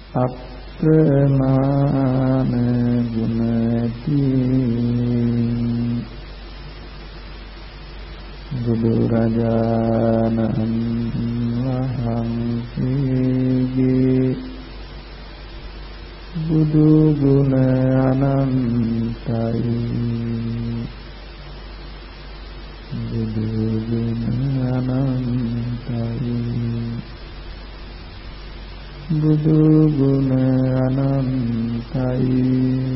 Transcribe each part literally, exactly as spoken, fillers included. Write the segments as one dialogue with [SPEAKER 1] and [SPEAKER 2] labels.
[SPEAKER 1] අප්‍රමාණ ගුණති බුදුරජාණන් වහන්සේගේ බුදු ගුණ අනන්තයි බුදු ගුණ අනන්තයි බුදු ගුණ අනන්තයි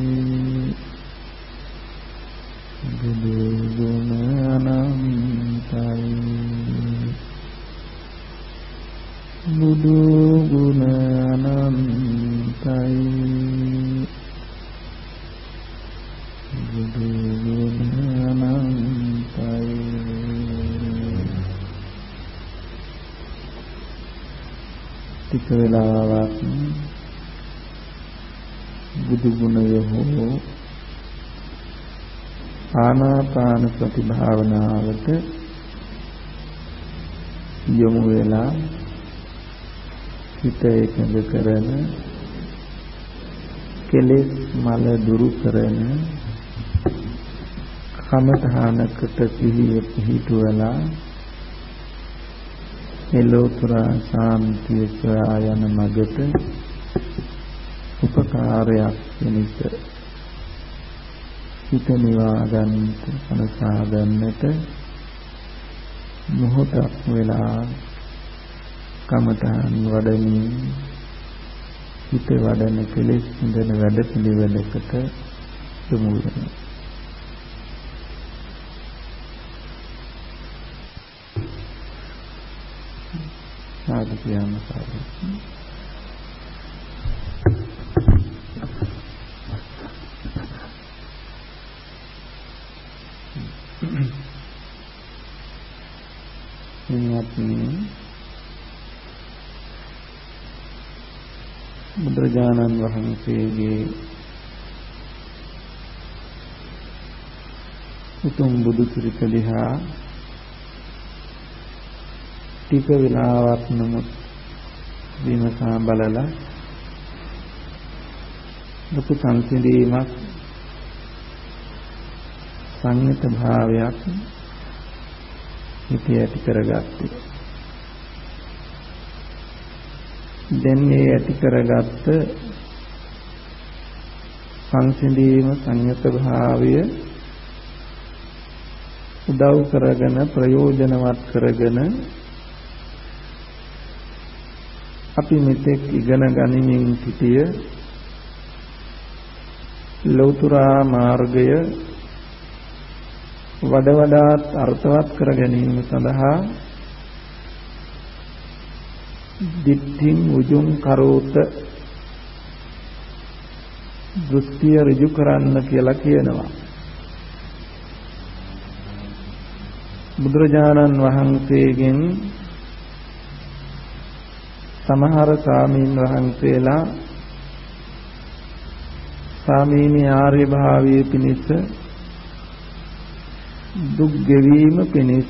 [SPEAKER 1] බුදු ගුණ අනන්තයි බුදු ගුණ අනන්තයි බුදු ගුණ අනන්තයි ටික වෙලාවක් බුදු ගුණය හෝ ආනාපාන සති භාවනාවට යොමු වෙලා හිත එකඟ කරන කෙලෙස් මල දුරු කරන කමඨානකට සිහිය පිහිටුවලා එලෝතුරා සාන්තිය සොයා යන මගට උපකාරයක් වෙනස හිත නිවා ගන්නට අනසා ගන්නට මොහොතක් වෙලා කමඨාන් වඩමින් හිත වඩන කෙලෙස් ඉඳන වැඩ පිළිවෙලකට යොමු වෙනවා. සාදු කියන්න සාදු. බුදුරජාණන් වහන්සේගේ උතුම් බුදු සිරිත දිහා ටික වෙලාවක් නමුත් විමසා බලලා ලොකු සංසිඳීමක් සංයත භාවයක් හිතේ ඇති කරගත්තේ. දැන් මේ ඇති කරගත්ත සංසිඳීම සංයත භාවය උදව් කරගෙන ප්‍රයෝජනවත් කරගෙන අපි මෙතෙක් ඉගෙන ගනිමින් සිටිය ලෞතුරා මාර්ගය වඩ වඩාත් අර්ථවත් කර ගැනීම සඳහා දිට්ඨින් උජුං කරෝත දෘෂ්ටිය ඍජු කරන්න කියලා කියනවා. බුදුරජාණන් වහන්සේගෙන් සමහර සාමීන් වහන්සේලා සාමීනි ආර්ය භාවයේ පිණිස දුක් ගෙවීම පිණිස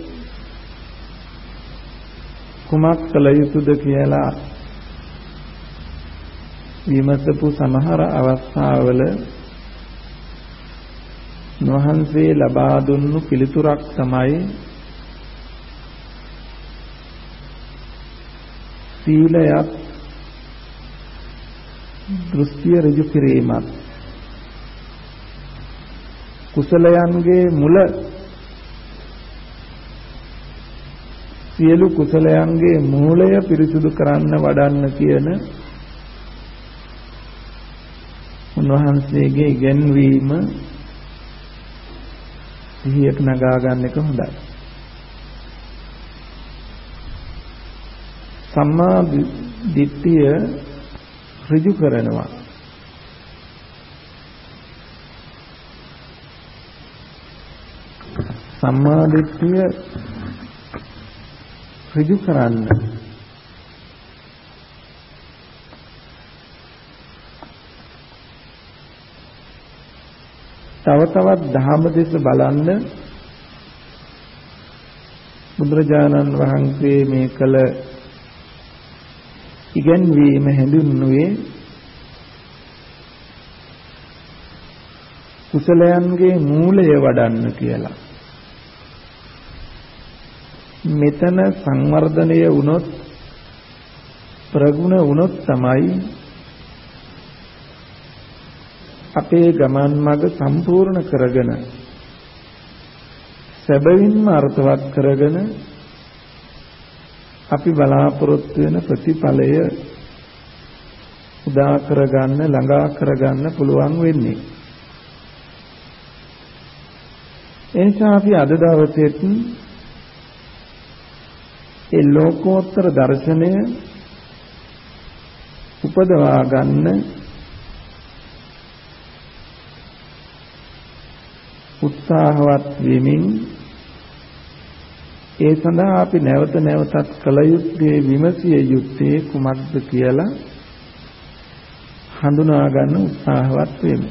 [SPEAKER 1] කුමක් කළ යුතුද කියලා විමසපු සමහර අවස්ථාවල නොහන්සේ ලබා දුන්නු පිළිතුරක් තමයි සීලයක් දෘෂ්ටිය ඍජු කිරීමත් කුසලයන්ගේ මුල සියලු කුසලයන්ගේ මූලය පිරිසුදු කරන්න වඩන්න කියන උන්වහන්සේගේ ඉගැන්වීම සිහියට නගා ගන්න එක හොඳයි. සම්මා දිට්ඨිය ඍජු කරනවා. සම්මා දිට්ඨිය ඍජු කරන්න තව තවත් ධහම දෙස බලන්න බුදුරජාණන් වහන්සේ මේ කළ ඉගැන්වීම හැඳින්වුවේ කුසලයන්ගේ මූලය වඩන්න කියලා. මෙතන සංවර්ධනය වුණොත් ප්‍රගුණ වුණොත් තමයි අපේ ගමන් මඟ සම්පූර්ණ කරගෙන සැබවින්ම අර්ථවත් කරගෙන අපි බලාපොරොත්තු වෙන ප්‍රතිඵලය උදා කරගන්න ළඟා කරගන්න පුළුවන් වෙන්නේ. එනිසා අපි අද දවසේත් ඒ ලෝකෝත්තර දර්ශනය උපදවා ගන්න උත්සාහවත් වෙමින් ඒ සඳහා අපි නැවත නැවතත් කළ යුත්තේ විමසිය යුත්තේ කුමක්ද කියලා හඳුනා ගන්න උත්සාහවත් වෙමු.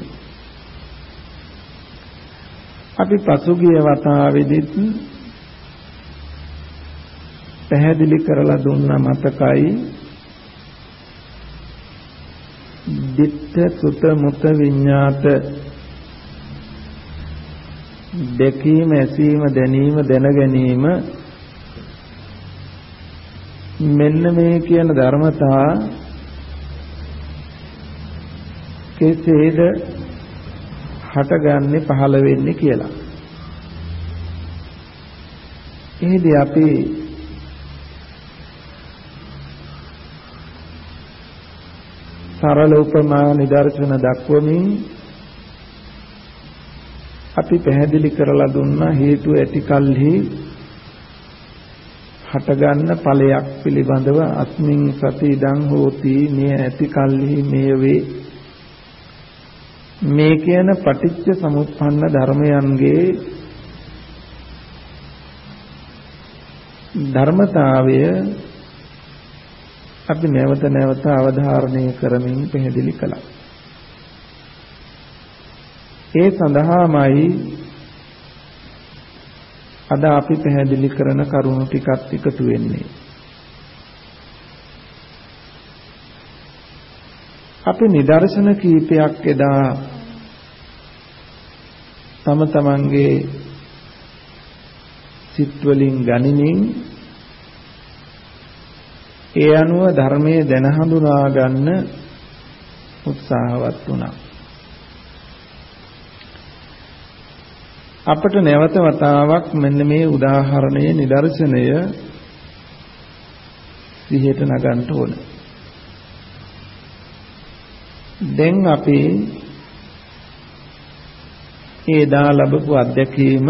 [SPEAKER 1] අපි පසුගිය වතාවේදීත් පැහැදිලි කරලා දුන්න මතකයි දිට්ඨ සුත මුත විඤ්ඤාත දැකීම ඇසීම දැනීම දැන ගැනීම මෙන්න මේ කියන ධර්මතා කෙසේද හටගන්නේ පහළ වෙන්නේ කියලා. එහිදී අපි සරල උපමා නිදර්ශන දක්වමින් අපි පැහැදිලි කරලා දුන්නා හේතු ඇති කල්හි හටගන්න ඵලයක් පිළිබඳව අස්මින් සති ඉදං හෝති මේ ඇති කල්හි මේ වේ. මේ කියන පටිච්ච සමුප්පන්න ධර්මයන්ගේ ධර්මතාවය අපි නැවත නැවත අවධාරණය කරමින් පැහැදිලි කළා. ඒ සඳහාමයි අද අපි පැහැදිලි කරන කරුණු ටිකක් එකතු වෙන්නේ. අපි නිදර්ශන කීපයක් එදා තම තමන්ගේ සිත් වලින් ගනිමින් ඒ අනුව ධර්මයේ දැන හඳුනා ගන්න උත්සාහවත් වුණා. අපට නැවත වතාවක් මෙන්න මේ උදාහරණයේ නිදර්ශනය සිහියට නගන්න ඕන. දැන් අපි ඒ දා ලැබපු අත්දැකීම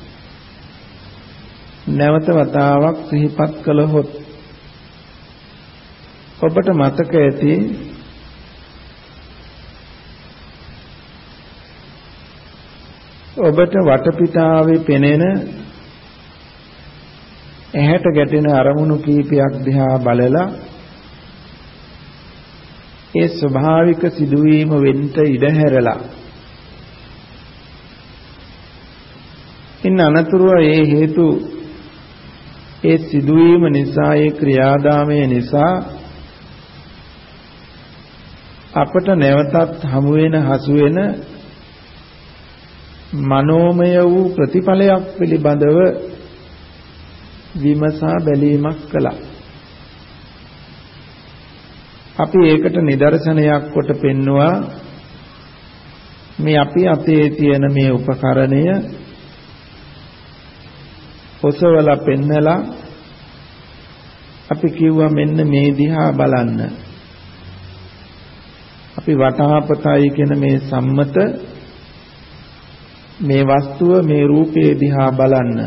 [SPEAKER 1] නැවත වතාවක් සිහිපත් කළහොත් ඔබට මතක ඇති ඔබට වටපිටාවේ පෙනෙන ඇහැට ගැටෙන අරමුණු කීපයක් දිහා බලලා ඒ ස්වභාවික සිදුවීම වෙන්න ඉඩ හැරලා ඉන්න අනතුරුව ඒ හේතු ඒ සිදුවීම නිසා ඒ ක්‍රියාදාමය නිසා අපට නැවතත් හමු වෙන හසු වෙන මනෝමය වූ ප්‍රතිඵලයක් පිළිබඳව විමසා බැලීමක් කළා. අපි ඒකට නිදර්ශනයක් කොට පෙන්නවා මේ අපි අතේ තියෙන මේ උපකරණය ඔසවලා පෙන්නලා අපි කිව්වා මෙන්න මේ දිහා බලන්න. අපි වටාපතයි කියන මේ සම්මත මේ වස්තුව මේ රූපේ දිහා බලන්න.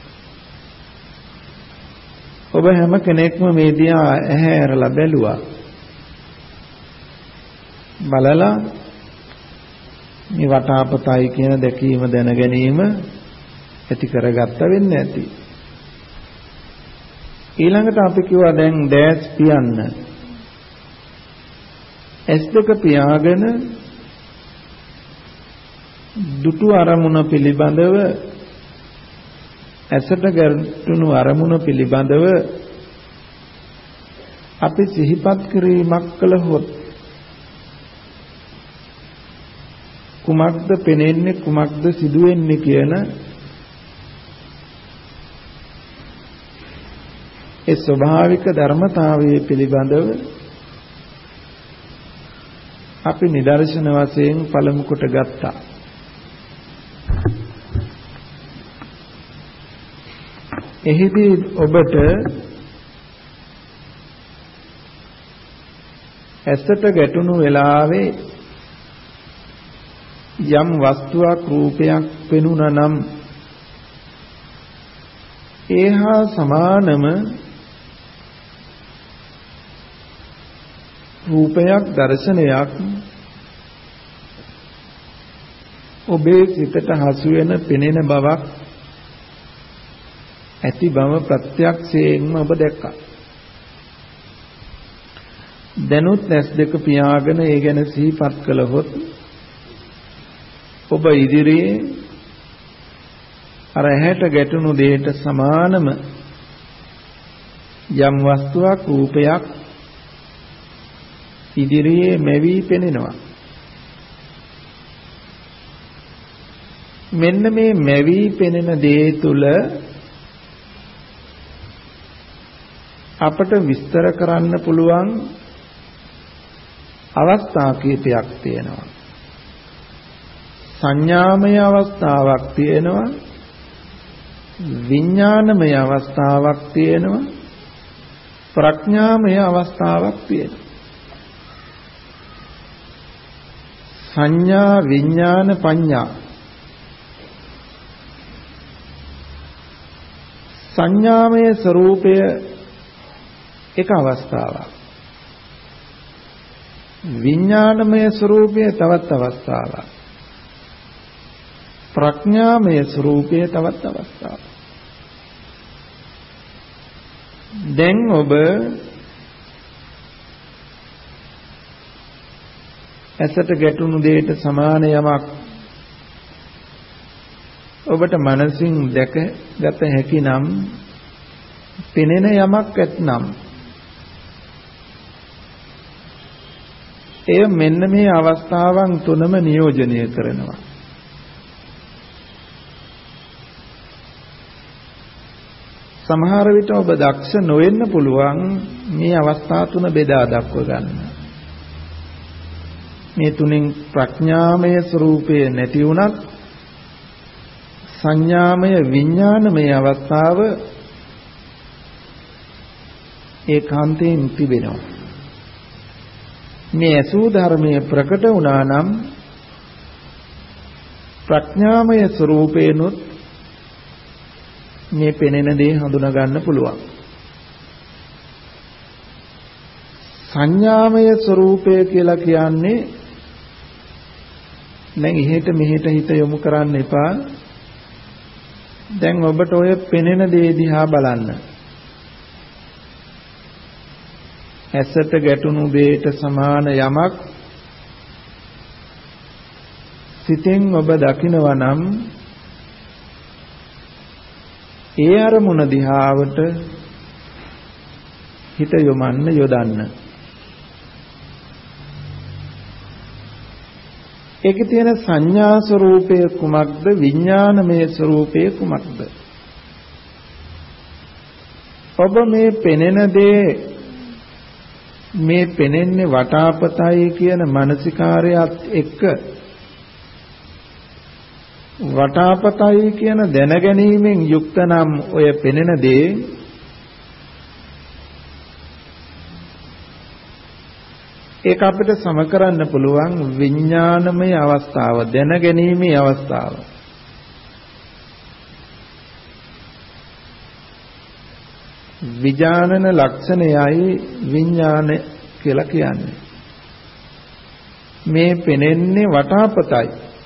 [SPEAKER 1] ඔබ හැම කෙනෙක්ම මේ දිහා ඇහැ ඇරලා බැලුවා. බලලා මේ වටාපතයි කියන දැකීම දැන ගැනීම ඇති කරගත්ත වෙන්නේ නැති. ඊළඟට අපි කිව්වා දැන් ඩෑස් පියන්න. ඇස් දෙක පියාගෙන දුටු අරමුණ පිළිබඳව ඇසට ගැටුණු අරමුණ පිළිබඳව අපි සිහිපත් කිරීමක් කළහොත් කුමක්ද පෙනෙන්නේ කුමක්ද සිදුවෙන්නේ කියන ඒ ස්වභාවික ධර්මතාවයේ පිළිබඳව අපි නිදර්ශන වශයෙන් පළමු කොට ගත්තා. එහිදී ඔබට ඇසට ගැටුණු වෙලාවේ යම් වස්තුවක් රූපයක් පෙනුණා නම් ඒහා සමානම රූපයක් දර්ශනයක් ඔබේ සිතට හසු වෙන පෙනෙන බවක් ඇති බව ප්‍රත්‍යක්ෂයෙන්ම ඔබ දැක්කා. දැනුත් ඇස් දෙක පියාගෙන ඒ ගැන සිහිපත් කළහොත් ඔබ ඉදිරියේ අර ඇහැට ගැටුණු දෙයට සමානම යම් වස්තුවක් රූපයක් ඉදිරියේ මෙවි පෙනෙනවා. මෙන්න මේ මෙවි පෙනෙන දේ තුල අපට විස්තර කරන්න පුළුවන් අවස්ථා කීපයක් තියෙනවා. සංඥාමය අවස්ථාවක් තියෙනවා, විඥානමය අවස්ථාවක් තියෙනවා, ප්‍රඥාමය අවස්ථාවක් තියෙනවා. සංඥා විඥාන පඤ්ඤා. සංඥාමය ස්වરૂපය එක අවස්ථාවක්. විඥානමය ස්වરૂපය තවත් අවස්ථාවක්. ප්‍රඥාමය ස්වરૂපය තවත් අවස්ථාවක්. දැන් ඔබ ඇසට ගැටුණු දෙයට සමාන යමක් ඔබට මනසින් දැකගත හැකි නම් පෙනෙන යමක් ඇතනම් එය මෙන්න මේ අවස්ථාවන් තුනම නියෝජනය කරනවා. සමහර විට ඔබ දක්ෂ නොවෙන්න පුළුවන් මේ අවස්ථා තුන බෙදා දක්ව ගන්න. මේ තුنين ප්‍රඥාමය ස්වરૂපය නැති වුණත් සංඥාමය විඥානමය අවස්ථාව ඒකාන්තයෙන් තිබෙනවා. මේ අසු ධර්මයේ ප්‍රකට වුණා නම් ප්‍රඥාමය ස්වરૂපේනොත් මේ පෙනෙන දේ හඳුනා ගන්න පුළුවන්. සංඥාමය ස්වરૂපය කියලා කියන්නේ දැන් ඉහෙට මෙහෙට හිත යොමු කරන්න එපා. දැන් ඔබට ඔය පෙනෙන දේ දිහා බලන්න. ඇසට ගැටුණු දෙයට සමාන යමක් සිතෙන් ඔබ දකිනවා නම් ඒ අරමුණ දිහාවට හිත යොමන්න යොදන්න. ඒකේ තියෙන සංඥා ස්වરૂපය කුමක්ද විඥානමය ස්වરૂපය කුමක්ද? ඔබ මේ පෙනෙන දේ මේ පෙනෙන්නේ වටාපතයි කියන මානසිකාරයත් එක්ක වටාපතයි කියන දැනගැනීමෙන් යුක්ත නම් ඔය පෙනෙන දේ ඒක අපිට සම කරන්න පුළුවන් විඥානමය අවස්ථාව දැනගැනීමේ අවස්ථාව. විඥානන ලක්ෂණයයි විඥාන කියලා කියන්නේ. මේ පෙනෙන්නේ වටාපතයි.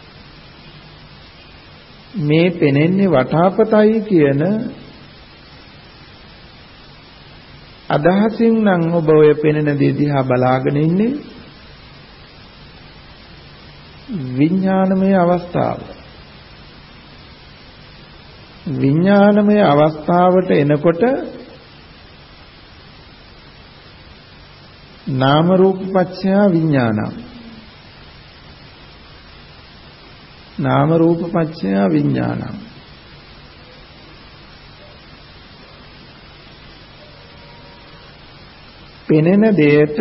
[SPEAKER 1] මේ පෙනෙන්නේ වටාපතයි කියන අදහසින් නම් ඔබ ඔය පෙනෙන දේ දිහා බලාගෙන ඉන්නේ විඥානමය අවස්ථාව. විඥානමය අවස්ථාවට එනකොට නාම රූප පත්‍ය විඥානං. නාම රූප පත්‍ය විඥානං. පෙනෙන දෙයට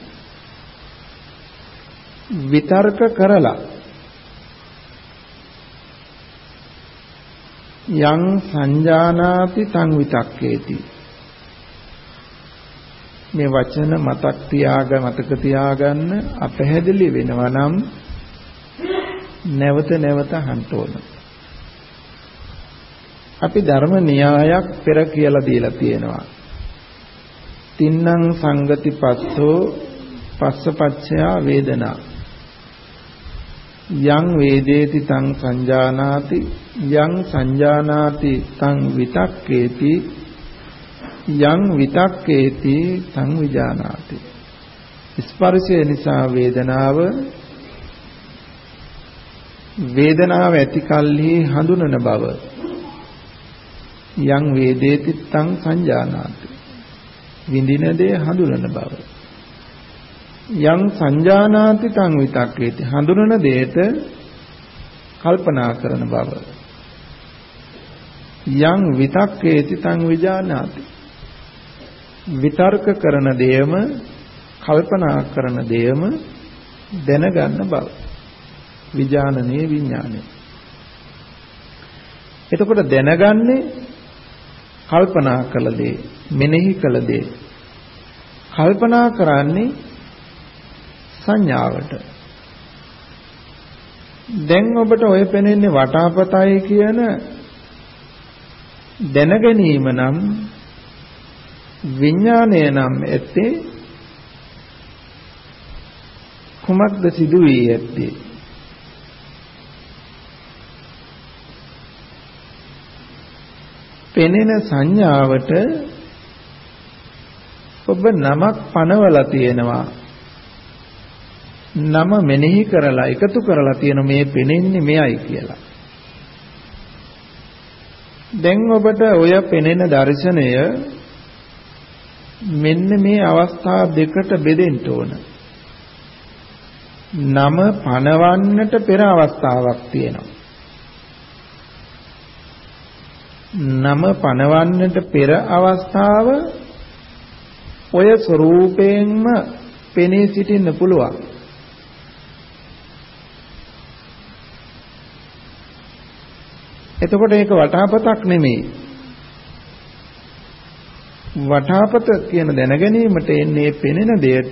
[SPEAKER 1] විතර්ක කරලා යං සංජානාති තං විතක්කේති. මේ වචන මතක් තියාග මතක තියාගන්න අපැහැදිලි වෙනවා නම් නැවත නැවත අහන්න ඕන. අපි ධර්ම න්‍යායක් පෙර කියලා දීලා තියෙනවා. තින්නම් සංගති පස්සෝ පස්සපච්චයා වේදනා. යං වේදේති තං සංජානාති යං සංජානාති තං විතක්කේති යං විතක්කේති තං විජානාති. ස්පර්ශය නිසා වේදනාව, වේදනාව ඇති කල්හි හඳුනන බව. යං වේදේති තං සංජානාති, විඳින දේ හඳුනන බව. යං සංජානාති තං විතක්කේති, හඳුනන දෙයට කල්පනා කරන බව. යං විතක්කේති තං විජානාති, විතර්ක කරන දෙයම කල්පනා කරන දෙයම දැනගන්න බව. විඥානනේ විඥානය. එතකොට දැනගන්නේ කල්පනා කළ දේ, මෙනෙහි කළ දේ. කල්පනා කරන්නේ සංඥාවට. දැන් ඔබට ඔය පෙනෙන්නේ වටාපතයි කියන දැනගැනීම නම් විඥානය නම් ඇත්තේ කුමක්ද සිදු වී ඇත්තේ? පෙනෙන සංඥාවට ඔබ නමක් පනවලා තියෙනවා. නම මෙනෙහි කරලා එකතු කරලා තියෙන මේ පෙනෙන්නේ මෙයයි කියලා. දැන් ඔබට ඔය පෙනෙන දර්ශනය මෙන්න මේ අවස්ථා දෙකට බෙදෙන්න ඕන. නම පනවන්නට පෙර අවස්ථාවක් තියෙනවා. නම පනවන්නට පෙර අවස්ථාව ඔය ස්වરૂපයෙන්ම පෙනී සිටින්න පුළුවන්. එතකොට ඒක වටාපතක් නෙමෙයි. වටාපත කියන දැනගැනීමට එන්නේ පෙනෙන දෙයට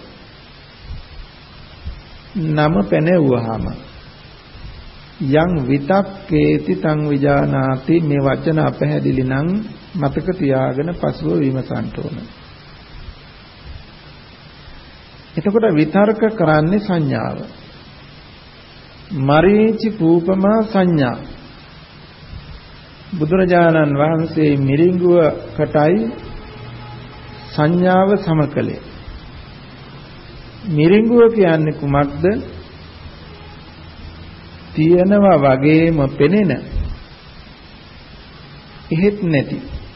[SPEAKER 1] නම පැනෙවුවාම. යං විතක්කේති තං විජානාති, මේ වචන අපැහැදිලි නම් මතක තියාගෙන පසුව විමසන්න ඕන. එතකොට විතර්ක කරන්නේ සංඥාව. මරීචි කූපමා සංඥා. බුදුරජාණන් වහන්සේ මිරිඟුවකටයි සංඥාව සමකලේ. මිරිඟුව කියන්නේ කුමක්ද? තියෙනවා වගේම පෙනෙන, එහෙත් නැති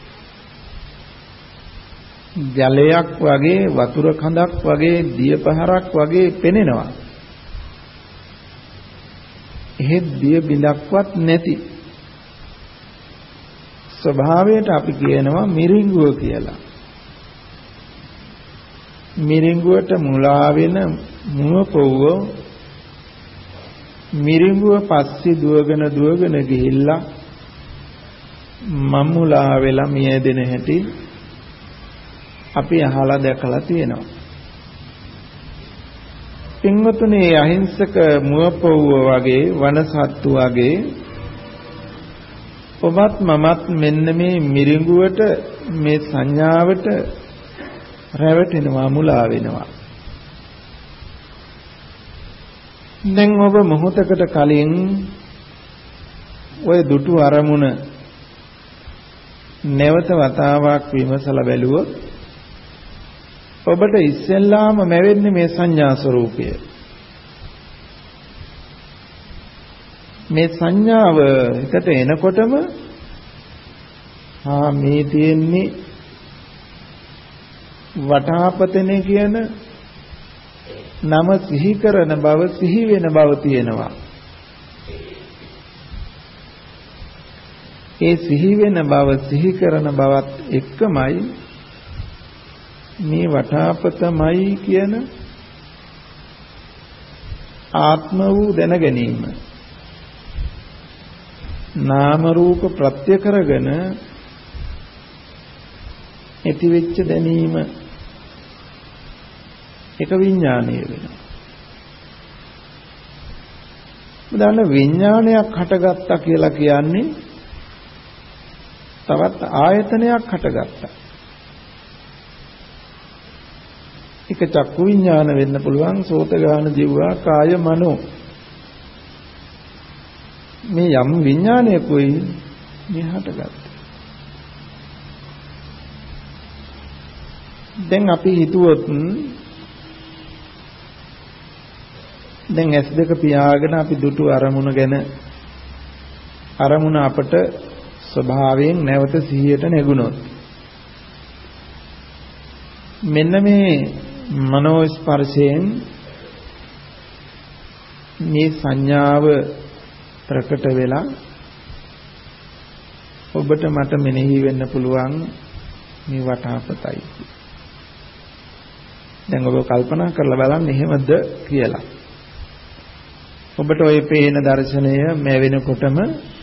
[SPEAKER 1] ජලයක් වගේ, වතුර කඳක් වගේ, දිය පහරක් වගේ පෙනෙනවා. එහෙත් දිය බිඳක්වත් නැති ස්වභාවයට අපි කියනවා මිරිඟුව කියලා. මිරිඟුවට මුලා වෙන මුව පොව්ව මිරිඟුව පස්සේ දුවගෙන දුවගෙන ගිහිල්ලා මම්මුලා වෙලා මියදෙන හැටි අපි අහලා දැකලා තියෙනවා. පින්වතුනි, අහිංසක මුව පොව්ව වගේ, වනසත්තු වගේ ඔබත් මමත් මෙන්න මේ මිරිඟුවට, මේ සංඥාවට රැවටෙනවා, මුලා වෙනවා. දැන් ඔබ මොහොතකට කලින් ඔය දුටු අරමුණ නැවත වතාවක් විමසලා බැලුවොත් ඔබට ඉස්සෙල්ලාම මැවෙන්නේ මේ සංඥා ස්වરૂපය. මේ සංඥාව එකට එනකොටම ආ මේ තියෙන්නේ වටාපතනේ කියන නම සිහි කරන බව සිහි වෙන බව තියෙනවා. ඒ සිහි වෙන බව සිහි කරන බවත් එක්කමයි මේ වටාපතමයි කියන ආත්ම වූ දැන ගැනීම. නාම රූප ප්‍රත්‍ය කරගෙන ඇති වෙච්ච දැනීම එක විඥානීය වෙනවා. උදාන විඥානයක් හටගත්තා කියලා කියන්නේ තවත් ආයතනයක් හටගත්තා. එක චක්කු විඥාන වෙන්න පුළුවන්, සෝත ගාන දිව්වා කාය මනෝ. මේ යම් විඥානයකුයි මේ හටගත්තා. දැන් අපි හිතුවොත් දැන් ඇස් දෙක පියාගෙන අපි දුටු අරමුණ ගැන අරමුණ අපට ස්වභාවයෙන් නැවත සිහියට නැගුණොත් මෙන්න මේ මනෝ ස්පර්ශයෙන් මේ සංඥාව ප්‍රකට වෙලා ඔබට මට මෙනෙහි වෙන්න පුළුවන් මේ වටාපතයි. දැන් ඔබ කල්පනා කරලා බලන්න එහෙමද කියලා. ඔබට ওই පේන දර්ශනය මේ වෙනකොටම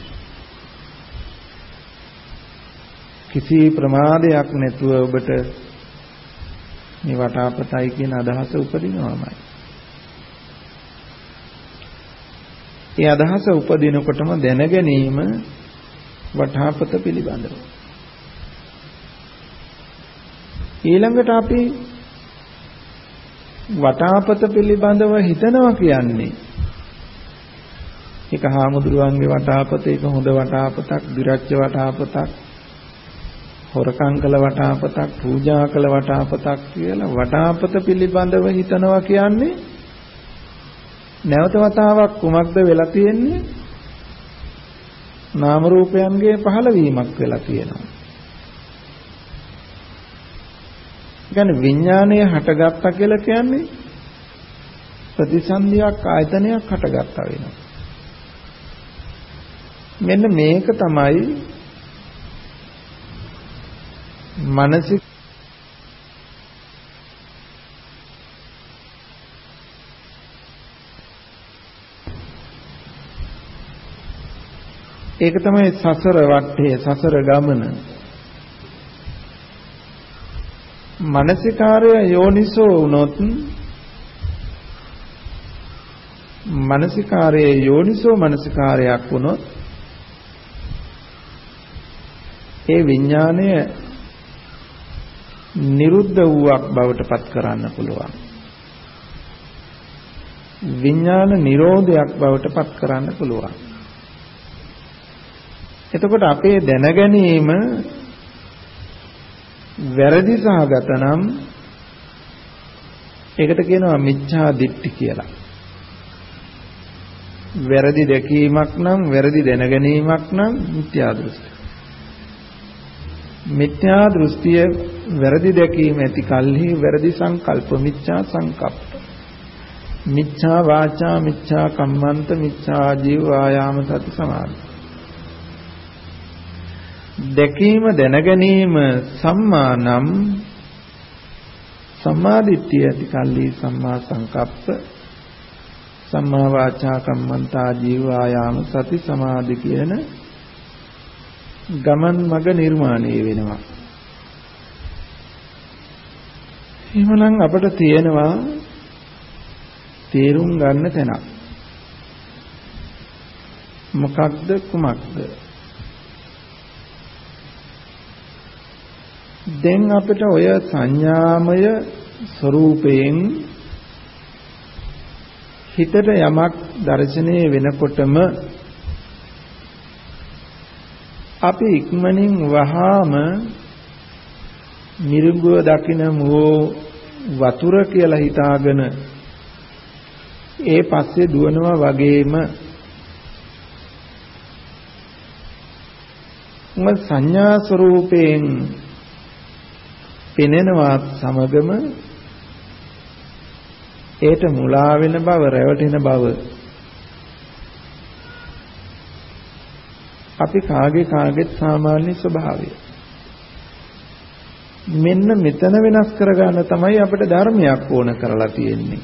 [SPEAKER 1] කිසි ප්‍රමාදයක් නැතුව ඔබට මේ වටාපතයි කියන අදහස උපදිනවාමයි. ඒ අදහස උපදිනකොටම දැන ගැනීම වටාපත පිළිබඳව. ඊළඟට අපි වටාපත පිළිබඳව හිතනවා කියන්නේ එක හාමුදුරුවන්ගේ වටාපත, එක හොඳ වටාපතක්, විරච්ච වටාපතක්, හොරකම් කළ වටාපතක්, පූජා කළ වටාපතක් කියලා වටාපත පිළිබඳව හිතනවා කියන්නේ නැවත වතාවක් කුමක්ද වෙලා තියෙන්නේ? නාම රූපයන්ගේ පහළවීමක් වෙලා තියෙනවා. කියන්නේ විඥානය හටගත්තා කියලා කියන්නේ ප්‍රතිසන්දියක් ආයතනයක් හටගත්තා වෙනවා. මෙන්න මේක තමයි මානසික ඒක තමයි සසර වටේ සසර ගමන. මානසිකාර්ය යෝනිසෝ වුණොත් මානසිකාර්ය යෝනිසෝ මානසිකාර්යයක් වුණොත් ඒ විඥාණය නිරුද්ධ වූවක් බවට පත් කරන්න පුළුවන්. විඥාන නිරෝධයක් බවට පත් කරන්න පුළුවන්. එතකොට අපේ දැනගැනීම වැරදි සහගත නම් ඒකට කියනවා මිච්ඡා දිට්ඨි කියලා. වැරදි දැකීමක් නම් වැරදි දැනගැනීමක් නම් මිත්‍යා දෘෂ්ටි. මිත්‍යා දෘෂ්ටිය වැරදි දැකීම ඇති කල්හි වැරදි සංකල්ප මිච්ඡා සංකප්ප. මිච්ඡා වාචා මිච්ඡා කම්මන්ත මිච්ඡා ජීව ආයාම සති සමාධි. දැකීම දැනගැනීම සම්මා නම් සම්මාදිට්ඨිය ඇති කල්හි සම්මා සංකප්ප සම්මා වාචා කම්මන්තා ජීව ආයාම සති සමාධි කියන ගමන් මඟ නිර්මාණය වෙනවා. එහෙමනම් අපිට තියෙනවා තේරුම් ගන්න තැනක්. මොකක්ද කුමක්ද? දැන් අපිට ඔය සංඥාමය ස්වરૂපයෙන් හිතට යමක් දර්ශනය වෙනකොටම අපි ඉක්මනින් වහාම මිරිඟුව දකින මෝ වතුර කියලා හිතාගෙන ඒ පස්සේ දුවනවා වගේම උම සංඥා ස්වરૂපයෙන් පෙනෙනවත් සමගම ඒට මුලා වෙන බව, රැවටෙන බව අපි කාගේ කාගේත් සාමාන්‍ය ස්වභාවය. මෙන්න මෙතන වෙනස් කරගන්න තමයි අපිට ධර්මයක් ඕන කරලා තියෙන්නේ.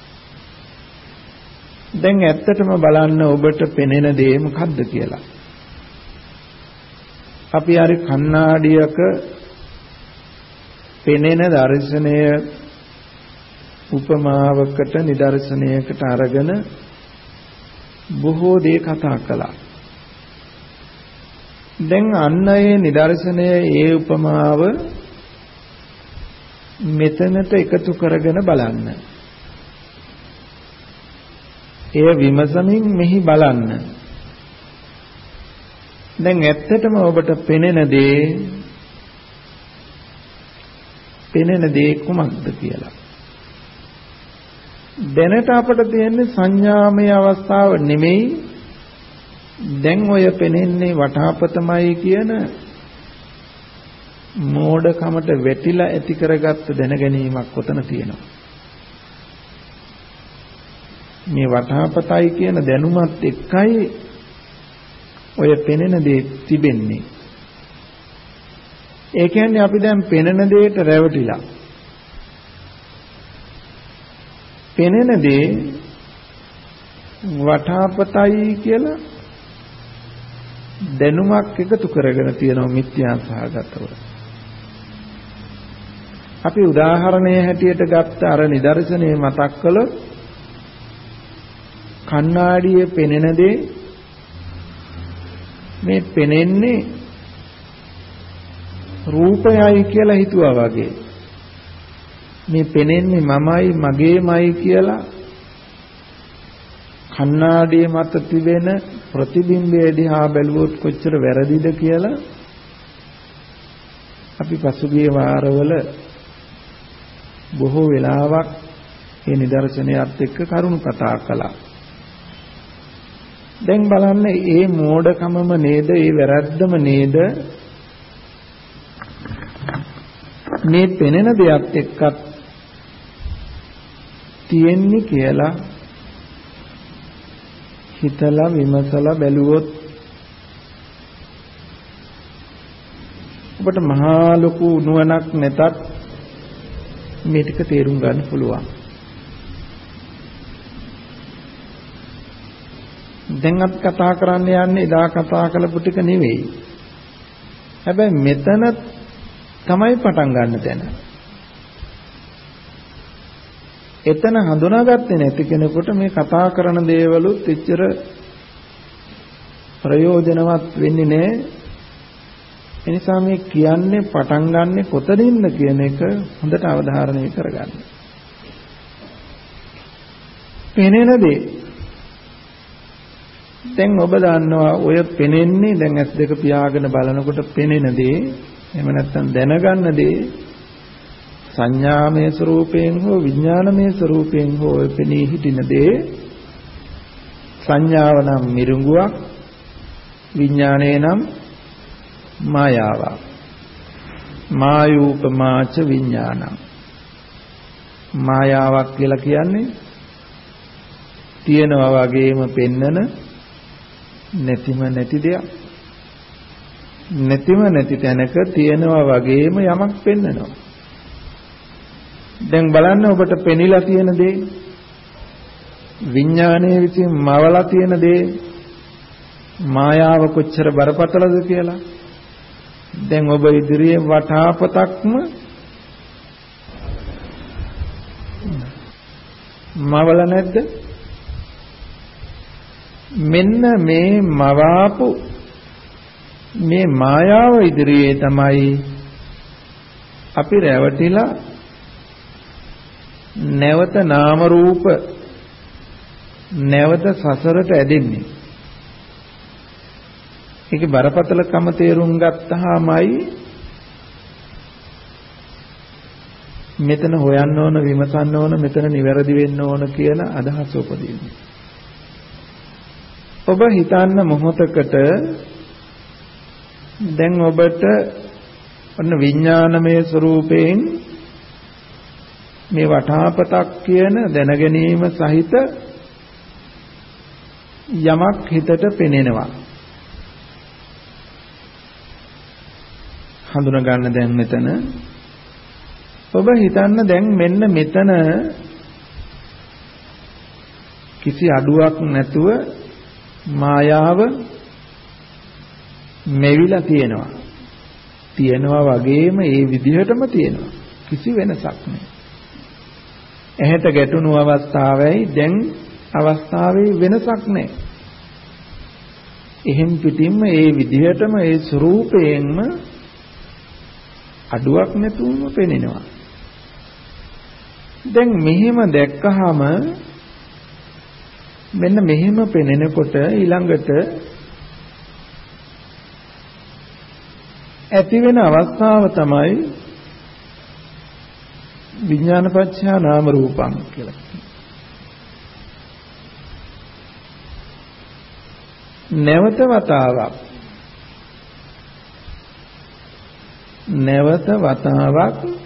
[SPEAKER 1] දැන් ඇත්තටම බලන්න ඔබට පෙනෙන දේ මොකද්ද කියලා. අපි හරි කණ්ණාඩියක පෙනෙන දර්ශනය උපමාවකට නිදර්ශනයකට අරගෙන බොහෝ දේ කතා කළා. දැන් අන්න ඒ නිදර්ශනය ඒ උපමාව මෙතනට එකතු කරගෙන බලන්න. එය විමසමින් මෙහි බලන්න. දැන් ඇත්තටම ඔබට පෙනෙන දේ පෙනෙන දේ කුමක්ද කියලා. දැනට අපට තියෙන්නේ සංඥාමය අවස්ථාව නෙමෙයි. දැන් ඔය පෙනෙන්නේ වටාපතමයි කියන මෝඩකමට වැටිලා ඇති කරගත්ත දැනගැනීමක් ඔතන තියෙනවා. මේ වටාපතයි කියන දැනුමත් එක්කයි ඔය පෙනෙන දේ තිබෙන්නේ. ඒ කියන්නේ අපි දැන් පෙනෙන දෙයට රැවටිලා. පෙනෙන දේ වටාපතයි කියලා දැනුමක් එකතු කරගෙන තියෙනවා මිත්‍යා සහගතව. අපි උදාහරණයේ හැටියට ගත්ත අර නිදර්ශනය මතක් කළොත් කණ්ණාඩියේ පෙනෙන දේ මේ පෙනෙන්නේ රූපයයි කියලා හිතුවා වගේ. මේ පෙනෙන්නේ මමයි මගේමයි කියලා කණ්ණාඩිය මත තිබෙන ප්‍රතිබිම්බය දිහා බැලුවොත් කොච්චර වැරදිද කියලා අපි පසුගිය වාරවල බොහෝ වෙලාවක් මේ නිදර්ශනයත් එක්ක කරුණු කතා කළා. දැන් බලන්න මේ මෝඩකමම නේද, මේ වැරද්දම නේද මේ පෙනෙන දෙයක් එක්කත් තියෙන්නේ කියලා හිතලා විමසලා බැලුවොත් ඔබට මහා ලොකු නුවණක් නැතත් මේ ටික තේරුම් ගන්න පුළුවන්. දැන් අපි කතා කරන්න යන්නේ එදා කතා කළපු ටික නෙවෙයි. හැබැයි මෙතන තමයි පටන් ගන්න තැන. එතන හඳුනාගත්තේ නැති කෙනෙකුට මේ කතා කරන දේවලුත් එච්චර ප්‍රයෝජනවත් වෙන්නේ නැහැ. ඒ නිසා මේ කියන්නේ පටන් ගන්නෙ කොතනින්ද කියන එක හොඳට අවධාරණය කරගන්න. පෙනෙන දේ දැන් ඔබ දන්නවා ඔය පෙනෙන්නේ දැන් ඇස් දෙක පියාගෙන බලනකොට පෙනෙන දේ එහෙම නැත්නම් දැනගන්න දේ සංඥාමය ස්වરૂපයෙන් හෝ විඥානමය ස්වરૂපයෙන් හෝ පෙනී හිටින දේ සංඥාව නම් මිරිඟුවක් විඥානය නම් මායාවක්. මායූපමාච විඥානං. මායාවක් කියලා කියන්නේ තියෙනවා වගේම පෙන්නන නැතිම නැති දෙයක්. නැතිම නැති තැනක තියෙනවා වගේම යමක් පෙන්නනවා. දැන් බලන්න ඔබට පෙනිලා තියෙන දේ විඥානයේ විසින් මවලා තියෙන දේ මායාව කොච්චර බරපතලද කියලා. දැන් ඔබ ඉදිරියේ වටාපතක්ම මවල නැද්ද? මෙන්න මේ මවාපු මේ මායාව ඉදිරියේ තමයි අපි රැවටිලා නැවත නාම රූප නැවත සසරට ඇදෙන්නේ. ඒකේ බරපතලකම තේරුම් ගත්තාමයි මෙතන හොයන්න ඕන, විමසන්න ඕන, මෙතන නිවැරදි වෙන්න ඕන කියන අදහස උපදින්නේ. ඔබ හිතන්න මොහොතකට දැන් ඔබට ඔන්න විඥානමය ස්වરૂපයෙන් මේ වටාපතක් කියන දැනගැනීම සහිත යමක් හිතට පෙනෙනවා. හඳුනා ගන්න දැන් මෙතන ඔබ හිතන්න දැන් මෙන්න මෙතන කිසි අඩුවක් නැතුව මායාව මෙවිලා තියෙනවා. තියෙනවා වගේම ඒ විදිහටම තියෙනවා. කිසි වෙනසක් නැහැ. ඇහැට ගැටුණු අවස්ථාවයි දැන් අවස්ථාවේ වෙනසක් නැහැ. එහෙන් පිටින්ම ඒ විදිහටම ඒ ස්වરૂපයෙන්ම අඩුවක් නැතුවම පෙනෙනවා. දැන් මෙහෙම දැක්කහම මෙන්න මෙහෙම පෙනෙනකොට ඊළඟට ඇති වෙන අවස්ථාව තමයි විඥානපච්චය නාම රූපං කියලා. නැවත වතාවක් නැවත වතාවක්